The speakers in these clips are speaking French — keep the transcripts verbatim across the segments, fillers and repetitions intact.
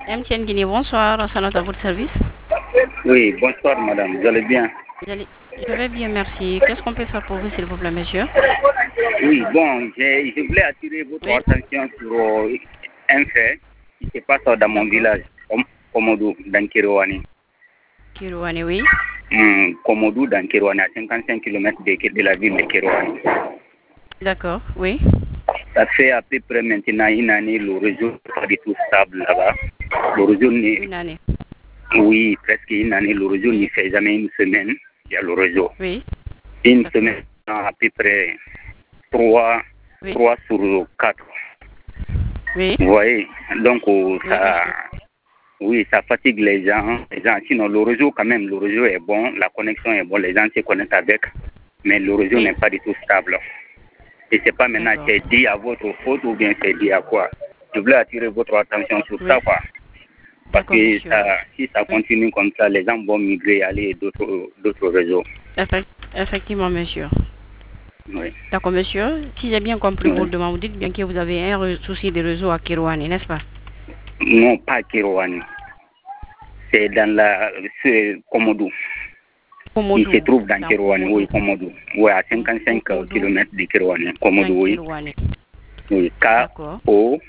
M T N Guinée, bonsoir, ça note à votre service. Oui, bonsoir madame, vous allez bien? Vous allez- Je vais bien, merci. Qu'est-ce qu'on peut faire pour vous, s'il vous plaît, monsieur? Oui, bon, j'ai- je voulais attirer votre Oui. attention sur euh, un fait qui se passe dans mon D'accord. village, Kom- Komodou, dans Kirouani. Kirouane, oui. Hum, Komodou, dans Kirouani, à cinquante-cinq kilomètres de, de la ville de Kirouani. D'accord, oui. Ça fait à peu près maintenant une année, le réseau n'est pas du tout stable là-bas. Le réseau n'est- Une année. oui, presque une année, le réseau Oui. ne fait jamais une semaine, il y a le réseau. Oui. Une D'accord. semaine, à peu près trois, Oui. trois sur quatre. Oui. Vous voyez, donc euh, Oui, ça, monsieur. oui, ça fatigue les gens. Les gens. Sinon, le réseau, quand même, le réseau est bon, la connexion est bonne, les gens se connectent avec, mais le réseau Oui. n'est pas du tout stable. Et c'est pas maintenant D'accord. c'est dit à votre faute ou bien c'est dit à quoi. Je voulais attirer votre attention sur Oui. ça, quoi. Parce D'accord, que monsieur. ça, si ça Oui. continue comme ça, les gens vont migrer, aller d'autres d'autres réseaux. Effect- Effectivement, monsieur. Oui. D'accord, monsieur. Si j'ai bien compris Oui. votre demande, vous dites bien que vous avez un re- souci de réseau à Kirouane, n'est-ce pas? Non, pas Kirouani. C'est dans la c'est Komodou. Il se Komodo. trouve dans Dans Kirouani, oui, Komodo. Komodou. Oui, à Oui. cinquante-cinq Komodo. kilomètres de Kirouani. Dans Komodou, oui. Kirouane. Oui, D'accord.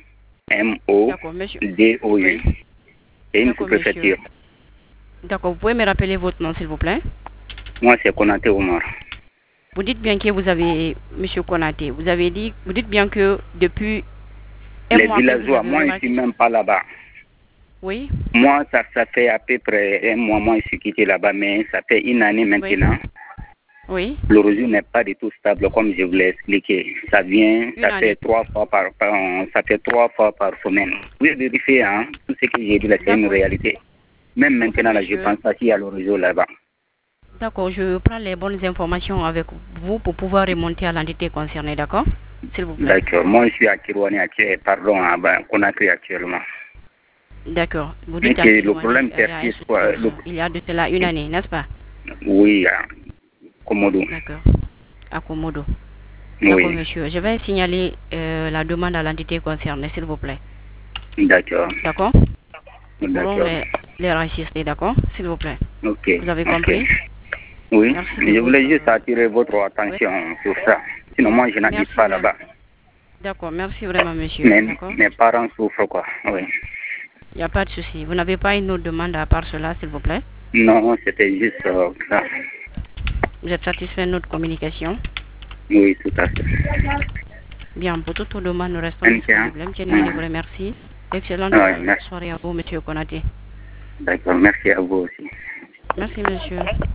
D'accord, monsieur. K-O-M-O-D-O-U. Oui. C'est une D'accord, monsieur. sous-préfecture. D'accord, vous pouvez me rappeler votre nom, s'il vous plaît? Moi, c'est Konaté Omar. Vous dites bien que vous avez, monsieur Konaté, vous avez dit, vous dites bien que depuis un Les mois que vous villageois, avez moi, je ne suis remarqué. même pas là-bas. Oui, Moi, ça, ça fait à peu près un mois, moi, je suis quitté là-bas, mais ça fait une année oui, maintenant. oui. Le réseau n'est pas du tout stable, comme je vous l'ai expliqué. Ça vient, Une ça fait année. trois fois par, par ça fait trois fois par semaine. Vous pouvez vérifier, hein, tout ce que j'ai dit là, c'est une D'accord. réalité. Même En fait, maintenant, là, je monsieur, pense pas qu'il y a le réseau là-bas. d'accord, je prends les bonnes informations avec vous pour pouvoir remonter à l'entité concernée, d'accord? S'il vous plaît. D'accord. Moi, je suis à Kirouani, actuellement, pardon, à Ba- Conakry actuellement. D'accord. Vous Mais dites à que le Kirouane, problème il y a un persiste, souci de quoi. Le- réseau. Il y a de cela une année, n'est-ce pas? oui, à Komodo. D'accord. À Komodo. D'accord, Oui, monsieur. Je vais signaler euh, la demande à l'entité concernée, s'il vous plaît. d'accord. D'accord? Ils pourront D'accord. les, les rassister, d'accord? S'il vous plaît. Ok, Vous avez ok. compris? Oui, Merci de je votre... voulais juste euh, attirer votre oui. attention sur ça. Sinon, moi, je n'habite Merci pas vraiment. là-bas. D'accord, merci vraiment, monsieur. Mais D'accord? mes parents souffrent, quoi. Oui. Il n'y a pas de souci. Vous n'avez pas une autre demande à part cela, s'il vous plaît? Non, c'était juste euh, ça. Vous êtes satisfait de notre communication? Oui, tout à fait. Bien, pour toute demande, nous restons N T un. disponibles. M T N Guinée vous Mhm. remercie. Excellente Ouais, merci. soirée à vous, monsieur Konaté. D'accord, merci à vous aussi. Merci, monsieur.